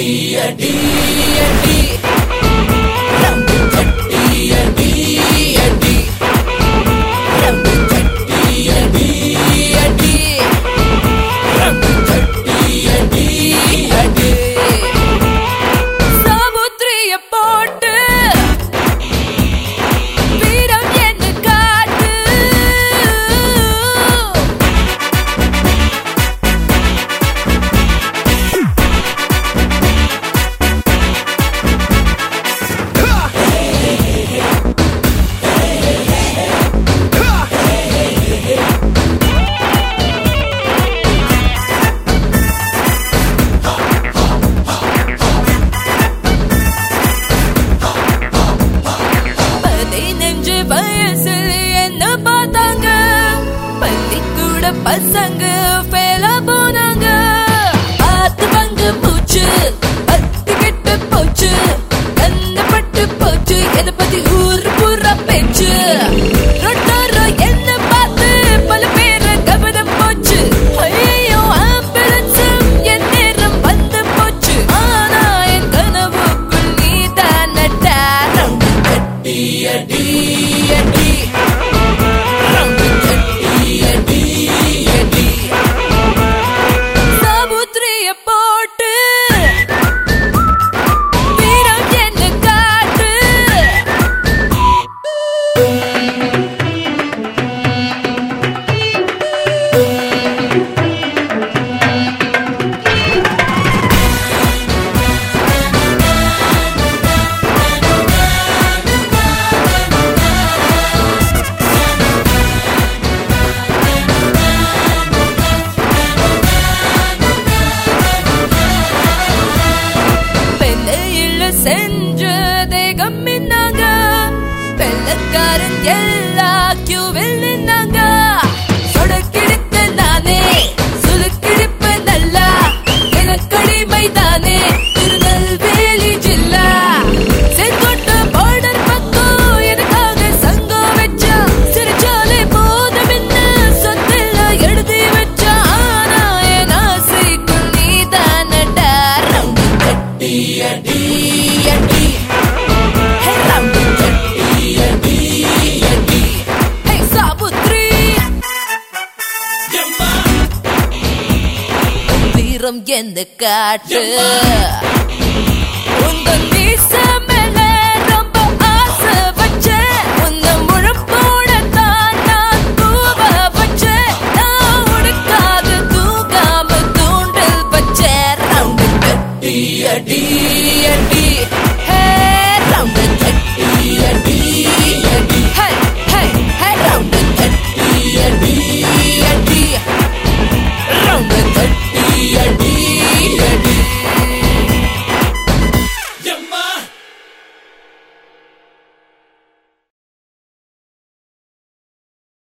அடி அடி ரம்பு கட்டி அடி அடி ரம்பு கட்டி அடி அடி ரம்பு கட்டி அடி அடி சாபுத்ரிய போட்டு வீரம் என்ன காட்டு பசங்க ஃபேல போனாங்க ஆத்து பங்கு மூச்சு பத்து கெட்டு போச்சு கண்ணப்பட்டு போச்சு எதை பத்தி ஊரு பூரா பேச்சு ரொட்டாரோ என்ன பார்த்து பல பேர கவனம் போச்சு ஐயோ ஆம்புலன்ஸும் என் நேரம் வந்து போச்சு ஆனா என் கனவுக்குள் நீ தானடா ரம்பு கட்டி அடி அடி செஞ்ச தேகம் மின்னாங்க வெள்ளக்காரன் எல்லா கியூவில் நின்னாங்க சொடக்கிடித்த நானே சுலுக்கிடிப்ப நல்லா எனக்கடிமை தானே திருநெல்வேலி ஜில்லா செங்கோட்ட பார்டர் பக்கம் எனக்காக சங்கம் வச்சா சிறுச்சாலை போதும் என்ன சொத்தெல்லாம் எழுதி வச்சா ஆனா என் ஆசைக்குள் நீ தானடா ரம்பு கட்டி அடி அடி ரம்பு கட்டி அடி அடி சாபுத்ரி வீரம் என்ன காட்டு